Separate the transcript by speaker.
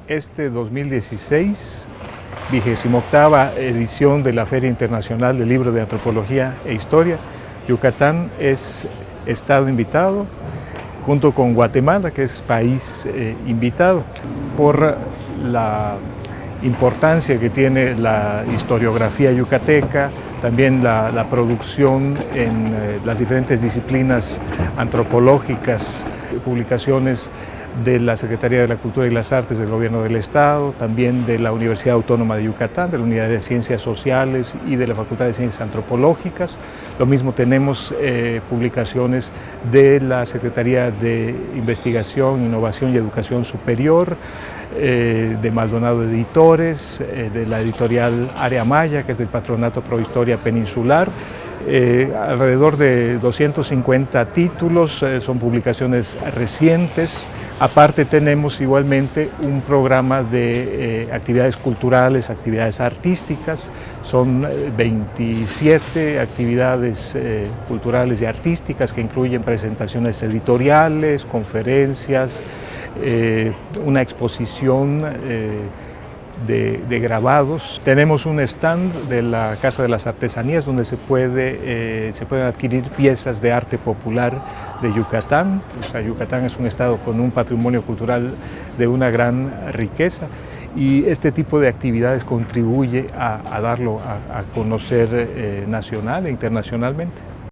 Speaker 1: este 2016, 28ª edición de la Feria Internacional del Libro de Antropología e Historia. Yucatán es estado invitado, junto con Guatemala, que es país invitado, por la importancia que tiene la historiografía yucateca, también la producción en las diferentes disciplinas antropológicas, publicaciones de la Secretaría de la Cultura y las Artes del Gobierno del Estado, también de la Universidad Autónoma de Yucatán, de la Unidad de Ciencias Sociales y de la Facultad de Ciencias Antropológicas. Lo mismo tenemos publicaciones de la Secretaría de Investigación, Innovación y Educación Superior, de Maldonado Editores, de la editorial Área Maya, que es del Patronato Pro Historia Peninsular. Alrededor de 250 títulos, son publicaciones recientes. Aparte tenemos igualmente un programa de actividades culturales, actividades artísticas. Son 27 actividades culturales y artísticas que incluyen presentaciones editoriales, conferencias, una exposición de grabados. Tenemos un stand de la Casa de las Artesanías donde se pueden adquirir piezas de arte popular de Yucatán. O sea, Yucatán es un estado con un patrimonio cultural de una gran riqueza y este tipo de actividades contribuye a darlo a conocer nacional e internacionalmente.